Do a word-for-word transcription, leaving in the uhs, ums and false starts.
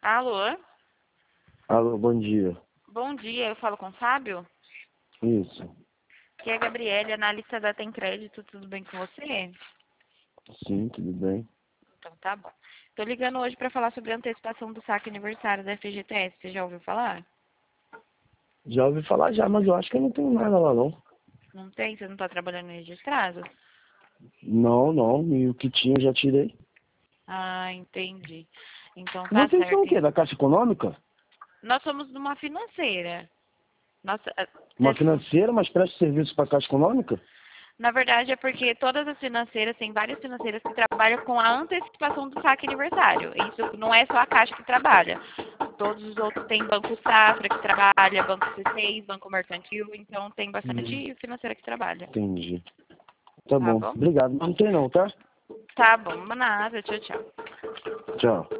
Alô? Alô, bom dia. Bom dia, eu falo com o Fábio? Isso. Que é a Gabriele, analista da Tem Crédito, tudo bem com você? Sim, tudo bem. Então tá bom. Tô ligando hoje para falar sobre a antecipação do saque aniversário da F G T S, você já ouviu falar? Já ouvi falar já, mas eu acho que eu não tenho nada lá não. Não tem? Você não tá trabalhando registrado? Não, não. E o que tinha eu já tirei. Ah, entendi. Então tá Vocês são o certo. quê? Da Caixa Econômica? Nós somos numa financeira. Nossa, ah, Uma cê- financeira, mas presta serviço para a Caixa Econômica? na verdade é porque todas as financeiras, tem várias financeiras que trabalham com a antecipação do saque aniversário. Isso não é só a Caixa que trabalha. Todos os outros tem Banco Safra que trabalha, Banco C seis, Banco Mercantil, então tem Hum, bastante financeira que trabalha. entendi. Tá Tá bom. bom? Obrigado. Mas não tem não, tá? Tá bom, nada, tchau, tchau. Tchau.